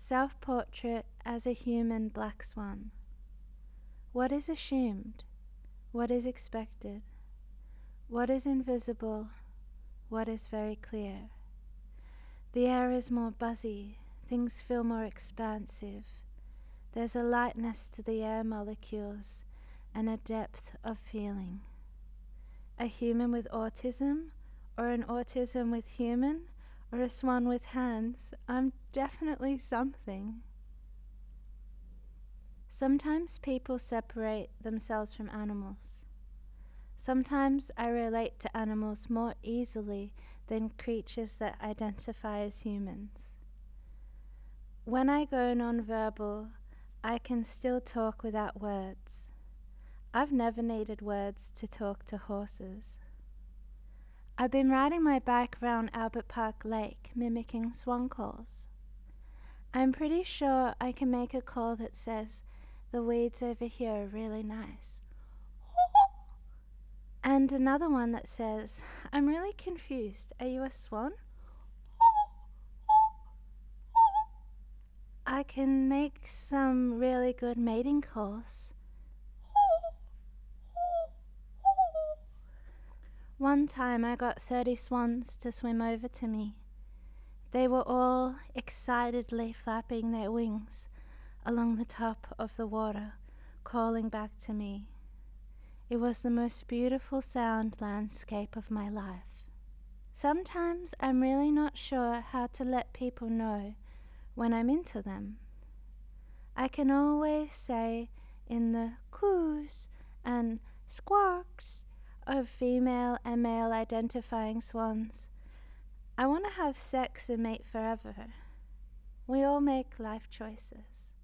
Self-portrait as a human black swan. What is assumed? What is expected? What is invisible? What is very clear? The air is more buzzy, things feel more expansive. There's a lightness to the air molecules and a depth of feeling. A human with autism, or an autism with human, or a swan with hands, I'm definitely something. Sometimes people separate themselves from animals. Sometimes I relate to animals more easily than creatures that identify as humans. When I go nonverbal, I can still talk without words. I've never needed words to talk to horses. I've been riding my bike around Albert Park Lake, mimicking swan calls. I'm pretty sure I can make a call that says, "The weeds over here are really nice." And another one that says, "I'm really confused. Are you a swan?" I can make some really good mating calls. One time I got 30 swans to swim over to me. They were all excitedly flapping their wings along the top of the water, calling back to me. It was the most beautiful sound landscape of my life. Sometimes I'm really not sure how to let people know when I'm into them. I can always say in the coos and squawks of female and male identifying swans, I want to have sex and mate forever. We all make life choices.